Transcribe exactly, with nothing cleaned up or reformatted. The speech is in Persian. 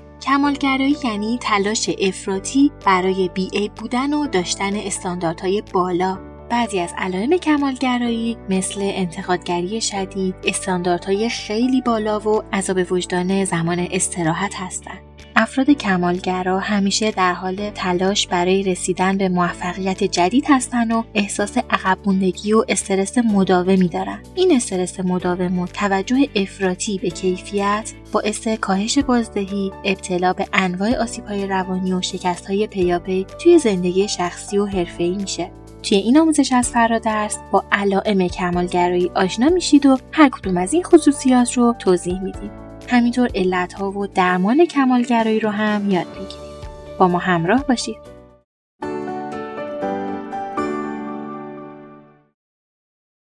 کمالگرایی یعنی تلاش افراطی برای بی‌عیب بودن و داشتن استانداردهای بالا. بعضی از علائم کمالگرایی مثل انتقادگری شدید، استانداردهای خیلی بالا و عذاب وجدان زمان استراحت هستند. افراد کمالگرا همیشه در حال تلاش برای رسیدن به موفقیت جدید هستند و احساس عقب موندگی و استرس مداومی دارند. این استرس مداوم و توجه افراطی به کیفیت باعث کاهش بازدهی، ابتلا به انواع آسیب‌های روانی و شکست‌های پیاپی توی زندگی شخصی و حرفه‌ای میشه. توی این آموزش از فرادرس با علائم کمالگرایی آشنا میشید و هر کدوم از این خصوصیات رو توضیح میدیم. همینطور علت‌ها و درمان کمالگرایی رو هم یاد میگیرید. با ما همراه باشید.